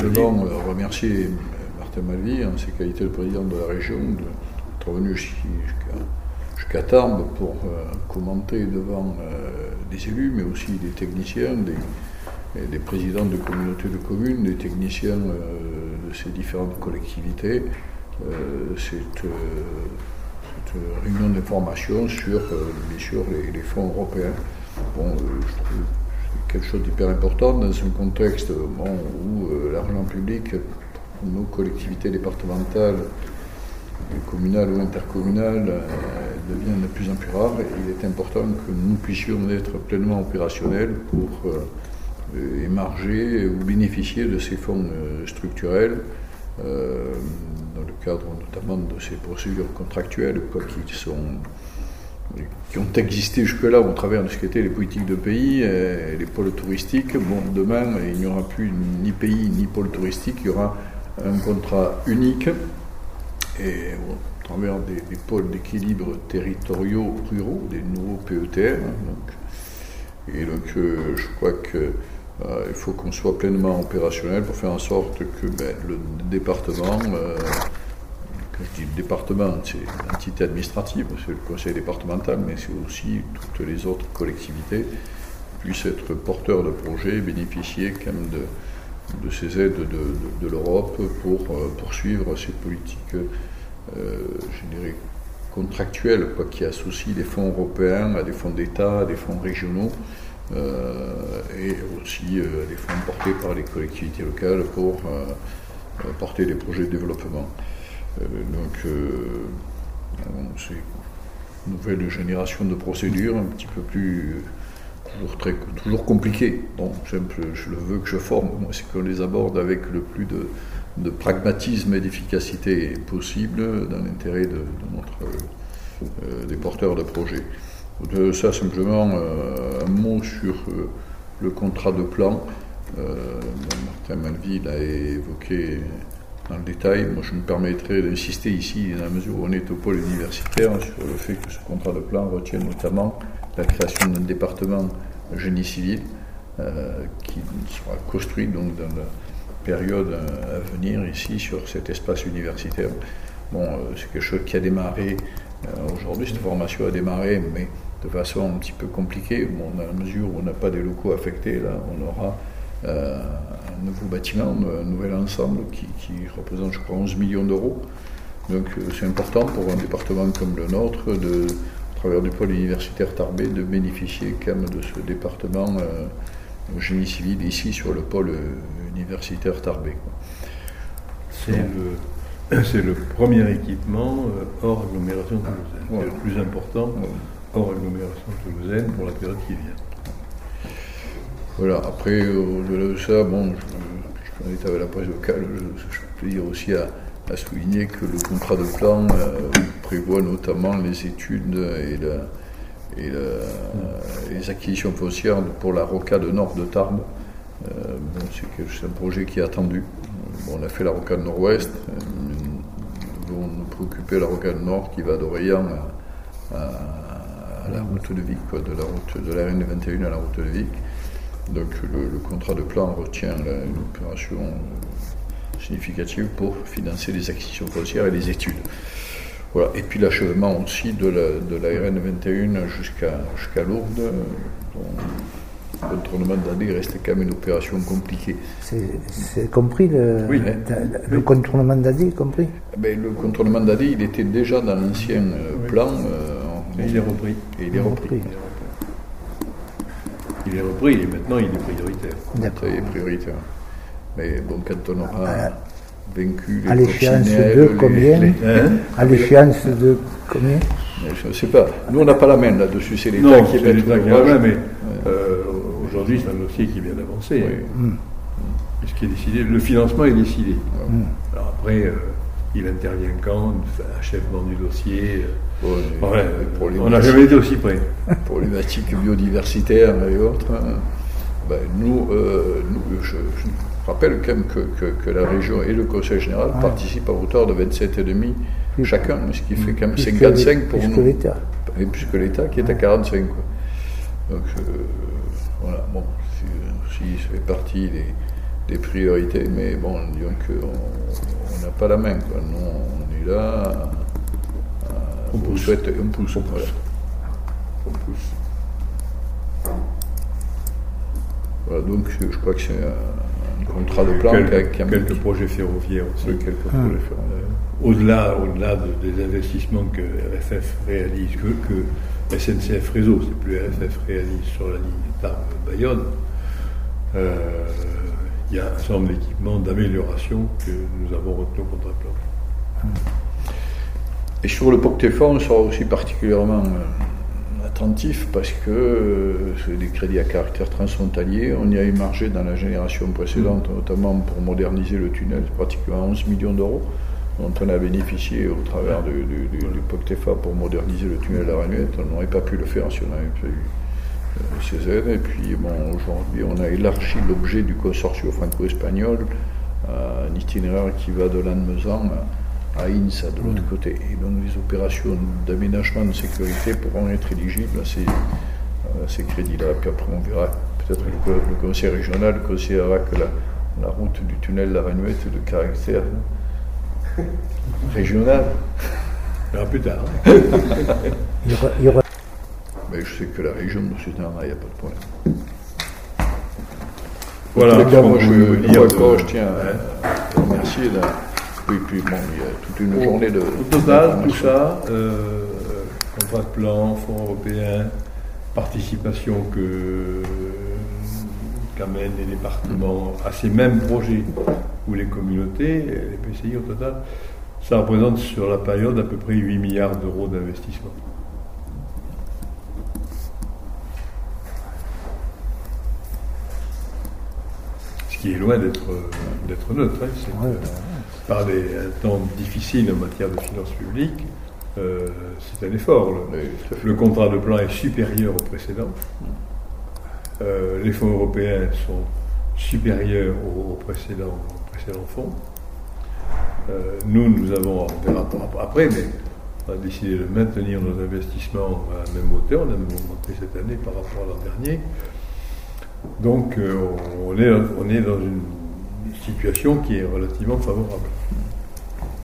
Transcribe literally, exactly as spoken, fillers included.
également euh, remercier Martin Malvy en ses qualités de président de la région d'être venu jusqu'à, jusqu'à Tarbes pour euh, commenter devant euh, des élus, mais aussi des techniciens, des, des présidents de communautés de communes, des techniciens euh, de ces différentes collectivités. Euh, cette, euh, cette réunion d'information sur, euh, bien sûr, les, les fonds européens. Bon, euh, je trouve quelque chose d'hyper important dans un contexte bon, où euh, l'argent public pour nos collectivités départementales, communales ou intercommunales euh, devient de plus en plus rare. Et il est important que nous puissions être pleinement opérationnels pour euh, émarger ou bénéficier de ces fonds euh, structurels euh, dans le cadre notamment de ces procédures contractuelles quoi, qui sont qui ont existé jusque-là au travers de ce qu'étaient les politiques de pays, et les pôles touristiques. Bon, demain, il n'y aura plus ni pays ni pôle touristique, il y aura un contrat unique, et bon, au travers des, des pôles d'équilibre territoriaux ruraux, des nouveaux P E T R. Donc, et donc, euh, je crois qu'il euh, faut qu'on soit pleinement opérationnel pour faire en sorte que ben, le département... Euh, Quand je dis le département, c'est l'entité administrative, c'est le conseil départemental, mais c'est aussi toutes les autres collectivités puissent être porteurs de projets, bénéficier quand même de, de ces aides de, de, de l'Europe pour euh, poursuivre ces politiques, euh, je dirais, contractuelles, quoi, qui associent des fonds européens à des fonds d'État, à des fonds régionaux, euh, et aussi euh, des fonds portés par les collectivités locales pour euh, porter des projets de développement. Euh, donc, euh, c'est une nouvelle génération de procédures, un petit peu plus, toujours très, toujours compliquées. Donc, simple, je le veux que je forme, moi, c'est qu'on les aborde avec le plus de, de pragmatisme et d'efficacité possible dans l'intérêt de, de notre, euh, des porteurs de projets. De ça, simplement, euh, un mot sur euh, le contrat de plan. Euh, Martin Malvy l'a évoqué dans le détail. Moi, je me permettrai d'insister ici, dans la mesure où on est au pôle universitaire, sur le fait que ce contrat de plan retient notamment la création d'un département génie civil euh, qui sera construit donc dans la période à venir ici sur cet espace universitaire. Bon, euh, c'est quelque chose qui a démarré euh, aujourd'hui, cette formation a démarré, mais de façon un petit peu compliquée. Bon, dans la mesure où on n'a pas des locaux affectés, là, on aura Euh, un nouveau bâtiment, un nouvel ensemble qui, qui représente, je crois, onze millions d'euros. Donc euh, c'est important pour un département comme le nôtre, de, à travers du pôle universitaire tarbais, de bénéficier quand même de ce département euh, génie civil ici sur le pôle euh, universitaire tarbais. C'est le, c'est le premier équipement euh, hors agglomération toulousaine. Ouais. C'est le plus important ouais. hors agglomération toulousaine pour la période qui vient. Voilà, après, au-delà de ça, bon, je, je avec la presse locale, je, je peux dire aussi à, à souligner que le contrat de plan euh, prévoit notamment les études et, la, et la, mmh. les acquisitions foncières pour la rocade nord de Tarbes. Euh, bon, c'est, que, c'est un projet qui est attendu. Bon, on a fait la rocade nord-ouest, euh, nous devons nous préoccuper de la rocade nord qui va d'Orléans à, à, à la route de Vic, quoi, de la route de la R N vingt et un à la route de Vic. Donc le, le contrat de plan retient là, une opération euh, significative pour financer les acquisitions foncières et les études. Voilà. Et puis l'achèvement aussi de la, de la R N vingt et un jusqu'à, jusqu'à Lourdes, dont le contournement d'A D reste quand même une opération compliquée. C'est, c'est compris le, oui, le, le oui. contournement d'A D compris ben, le contournement d'A D, il était déjà dans l'ancien euh, oui. plan. Euh, et il est repris. Et il est repris. repris. Il est repris et maintenant il est prioritaire. D'accord. Il est prioritaire. Mais bon, quand on aura euh, vaincu les à l'échéance de combien les, hein À l'échéance de combien Je ne sais pas. Nous, on n'a pas la main là-dessus. C'est l'État non, qui est c'est l'État qui a la main, mais ouais. euh, aujourd'hui, c'est un dossier qui vient d'avancer. Oui. Hein. Mm. Ce qui est décidé, le financement est décidé. Mm. Alors après, euh, il intervient quand achèvement du dossier. Ouais, ouais, on n'a jamais été aussi près. Problématiques biodiversitaires et autres. Hein. Ben, nous, euh, nous je, je rappelle quand même que, que, que la région et le Conseil général ouais. participent à hauteur de vingt-sept virgule cinq chacun, ce qui fait quand même plus cinquante-cinq pour plus nous. Que l'État. Et plus que l'État qui est à quarante-cinq. Quoi. Donc euh, voilà, bon, si, si ça fait partie des, des priorités, mais bon, disons qu'on n'a pas la main, quoi. Nous, on est là, euh, on vous souhaite un pouce. On pousse. Voilà. On pousse. Voilà, donc je, je crois que c'est un, un contrat de plan quelques, qui a quelques projets ferroviaires aussi. Oui, quelques ah. projets ferroviaires. Euh, au-delà, au-delà de, des investissements que R F F réalise, que, que S N C F Réseau, c'est plus R F F réalise sur la ligne Tarbes-Bayonne, euh, il y a un certain nombre d'équipements d'amélioration que nous avons retenus au contrat de plan. Et sur le POCTEFA, on sera aussi particulièrement euh, attentif parce que euh, c'est des crédits à caractère transfrontalier. On y a émargé dans la génération précédente, mmh. notamment pour moderniser le tunnel, pratiquement onze millions d'euros, dont on a bénéficié au travers du, du, du, du POCTEFA pour moderniser le tunnel de la Ranuette. On n'aurait pas pu le faire si on avait pas eu euh, ces aides. Et puis bon, aujourd'hui, on a élargi l'objet du consortium franco-espagnol à un itinéraire qui va de Lannemezan à, à Insa, de l'autre mmh. côté. Et donc les opérations d'aménagement de sécurité pourront être éligibles à ces, à ces crédits-là. Puis après, on verra, peut-être le, le conseil régional considérera que la, la route du tunnel de la Ranuette est de caractère régional. On verra plus tard. il y aura, il y aura... Mais je sais que la région de Soutien, il n'y a pas de problème. Voilà, cas, moi, je, je, dire de... je tiens ouais. à remercier. Là. Oui, puis bon, il y a toute une au, journée de. Au total, tout ça, euh, contrat de plan, fonds européens, participation que qu'amènent les départements à ces mêmes projets ou les communautés, les P C I au total, ça représente sur la période à peu près huit milliards d'euros d'investissement. Ce qui est loin d'être, d'être neutre. Hein. C'est ouais. que, par des un temps difficile en matière de finances publiques, euh, c'est un effort. Le, le contrat de plan est supérieur au précédent. Euh, les fonds européens sont supérieurs aux, aux, précédents, aux précédents fonds. Euh, nous, nous avons, on verra après, mais on a décidé de maintenir nos investissements à la même hauteur. On a même augmenté cette année par rapport à l'an dernier. Donc, euh, on, est, on est dans une situation qui est relativement favorable.